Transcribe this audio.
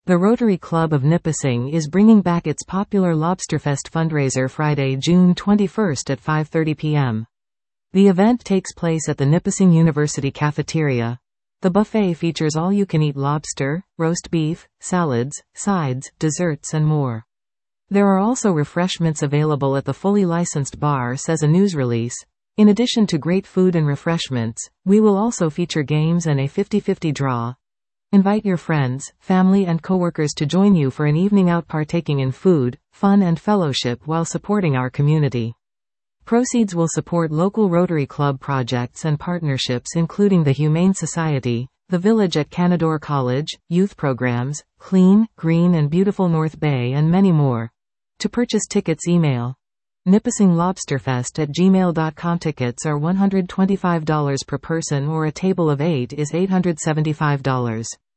The Rotary Club of Nipissing is bringing back its popular Lobsterfest fundraiser Friday, June 21st at 5:30 p.m. The event takes place at the Nipissing University Cafeteria. The buffet features all-you-can-eat lobster, roast beef, salads, sides, desserts and more. There are also refreshments available at the fully licensed bar, says a news release. In addition to great food and refreshments, we will also feature games and a 50-50 draw. Invite your friends, family and coworkers to join you for an evening out partaking in food, fun and fellowship while supporting our community. Proceeds will support local Rotary Club projects and partnerships including the Humane Society, the Village at Canadore College, youth programs, Clean, Green and Beautiful North Bay and many more. To purchase tickets, email nipissing-lobsterfest@gmail.com. Tickets are $125 per person or a table of 8 is $875.